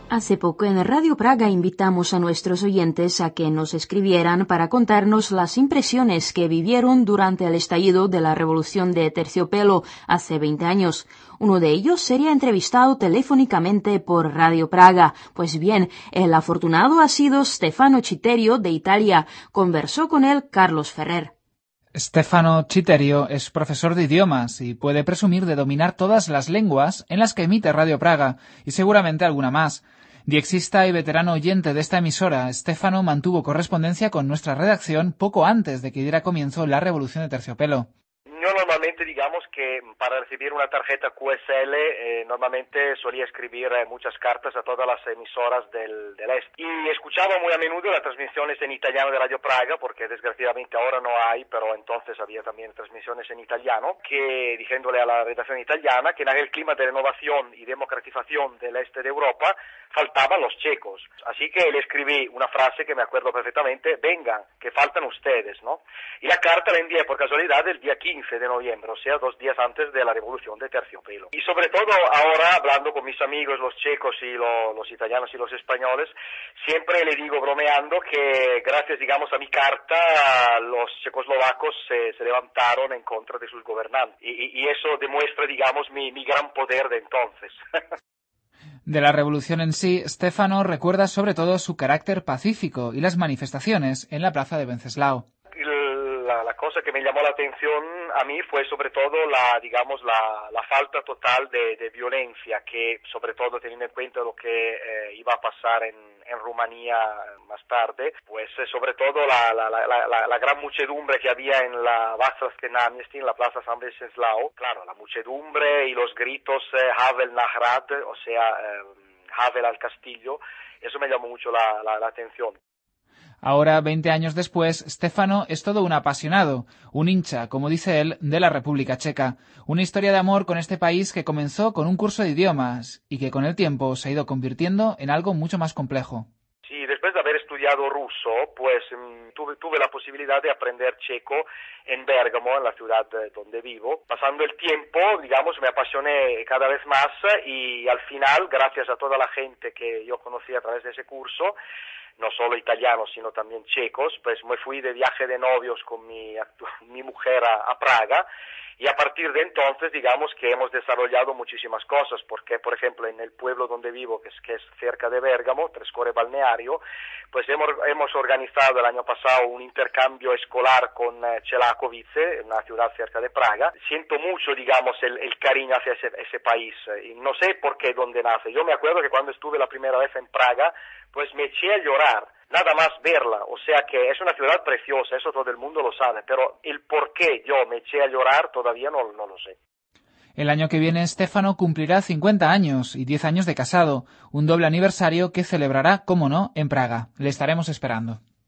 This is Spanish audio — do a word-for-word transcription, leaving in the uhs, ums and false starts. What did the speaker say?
Hace poco en Radio Praga invitamos a nuestros oyentes a que nos escribieran para contarnos las impresiones que vivieron durante el estallido de la Revolución de Terciopelo hace veinte años. Uno de ellos sería entrevistado telefónicamente por Radio Praga. Pues bien, el afortunado ha sido Stefano Citerio de Italia. Conversó con él Carlos Ferrer. Stefano Citerio es profesor de idiomas y puede presumir de dominar todas las lenguas en las que emite Radio Praga, y seguramente alguna más. Diexista y veterano oyente de esta emisora, Stefano mantuvo correspondencia con nuestra redacción poco antes de que diera comienzo la Revolución de Terciopelo. Yo normalmente, digamos que para recibir una tarjeta Q S L, eh, normalmente solía escribir eh, muchas cartas a todas las emisoras del, del Este. Y escuchaba muy a menudo las transmisiones en italiano de Radio Praga, porque desgraciadamente ahora no hay, pero entonces había también transmisiones en italiano, que diciéndole a la redacción italiana que en aquel clima de renovación y democratización del este de Europa faltaban los checos. Así que le escribí una frase que me acuerdo perfectamente: vengan, que faltan ustedes, ¿no? Y la carta la envié por casualidad el día quince de noviembre, o sea, dos días antes de la Revolución de Terciopelo. Y sobre todo ahora, hablando con mis amigos, los checos y lo, los italianos y los españoles, siempre le digo bromeando que gracias, digamos, a mi carta, los checoslovacos se, se levantaron en contra de sus gobernantes. Y, y, y eso demuestra, digamos, mi, mi gran poder de entonces. De la revolución en sí, Stefano recuerda sobre todo su carácter pacífico y las manifestaciones en la plaza de Wenceslao. La, la cosa que me llamó la atención a mí fue sobre todo la, digamos, la, la falta total de, de violencia, que sobre todo teniendo en cuenta lo que eh, iba a pasar en, en Rumanía más tarde, pues eh, sobre todo la, la, la, la, la gran muchedumbre que había en la Václavské náměstí, en la plaza San Wenceslao, claro, la muchedumbre y los gritos eh, Havel na hrad, o sea, eh, Havel al castillo, eso me llamó mucho la, la, la atención. Ahora, veinte años después, Stefano es todo un apasionado, un hincha, como dice él, de la República Checa. Una historia de amor con este país que comenzó con un curso de idiomas y que con el tiempo se ha ido convirtiendo en algo mucho más complejo. Sí, después de haber estudiado ruso, pues tuve, tuve la posibilidad de aprender checo en Bérgamo, en la ciudad donde vivo. Pasando el tiempo, digamos, me apasioné cada vez más y al final, gracias a toda la gente que yo conocí a través de ese curso, no solo italianos, sino también checos, pues me fui de viaje de novios con mi, mi mujer a, a Praga, y a partir de entonces, digamos que hemos desarrollado muchísimas cosas, porque, por ejemplo, en el pueblo donde vivo, que es, que es cerca de Bérgamo, Trescore Balneario, pues hemos, hemos organizado el año pasado un intercambio escolar con eh, Čelakovice, una ciudad cerca de Praga. Siento mucho, digamos, el, el cariño hacia ese, ese país, y no sé por qué, dónde nace. Yo me acuerdo que cuando estuve la primera vez en Praga, pues me eché a llorar, nada más verla, o sea que es una ciudad preciosa, eso todo el mundo lo sabe, pero el por qué yo me eché a llorar todavía no, no lo sé. El año que viene Stefano cumplirá cincuenta años y diez años de casado, un doble aniversario que celebrará, cómo no, en Praga. Le estaremos esperando.